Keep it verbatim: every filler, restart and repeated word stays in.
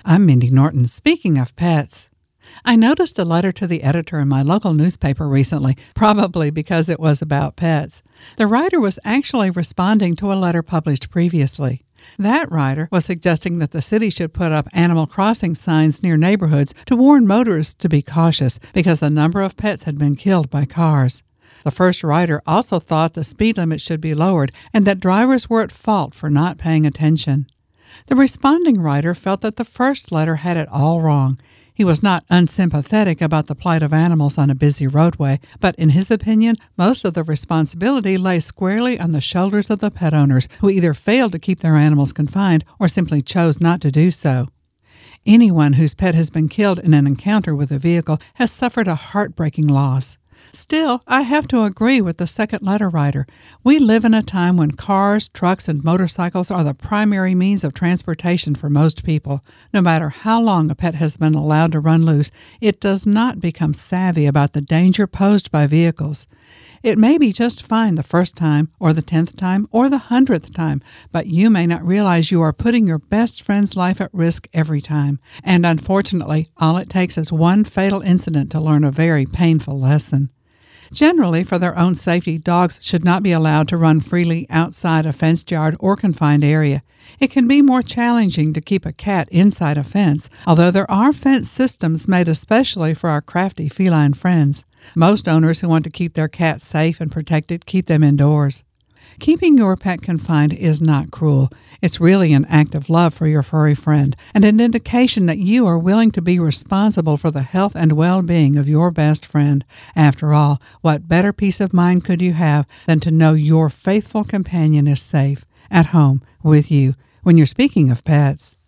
I'm Mindy Norton. Speaking of pets, I noticed a letter to the editor in my local newspaper recently, probably because it was about pets. The writer was actually responding to a letter published previously. That writer was suggesting that the city should put up Animal Crossing signs near neighborhoods to warn motorists to be cautious because a number of pets had been killed by cars. The first writer also thought the speed limit should be lowered and that drivers were at fault for not paying attention. The responding writer felt that the first letter had it all wrong. He was not unsympathetic about the plight of animals on a busy roadway, but in his opinion, most of the responsibility lay squarely on the shoulders of the pet owners who either failed to keep their animals confined or simply chose not to do so. Anyone whose pet has been killed in an encounter with a vehicle has suffered a heartbreaking loss. Still, I have to agree with the second letter writer. We live in a time when cars, trucks, and motorcycles are the primary means of transportation for most people. No matter how long a pet has been allowed to run loose, it does not become savvy about the danger posed by vehicles. It may be just fine the first time, or the tenth time, or the hundredth time, but you may not realize you are putting your best friend's life at risk every time. And unfortunately, all it takes is one fatal incident to learn a very painful lesson. Generally, for their own safety, dogs should not be allowed to run freely outside a fenced yard or confined area. It can be more challenging to keep a cat inside a fence, although there are fence systems made especially for our crafty feline friends. Most owners who want to keep their cats safe and protected keep them indoors. Keeping your pet confined is not cruel. It's really an act of love for your furry friend and an indication that you are willing to be responsible for the health and well-being of your best friend. After all, what better peace of mind could you have than to know your faithful companion is safe, at home, with you, when you're speaking of pets?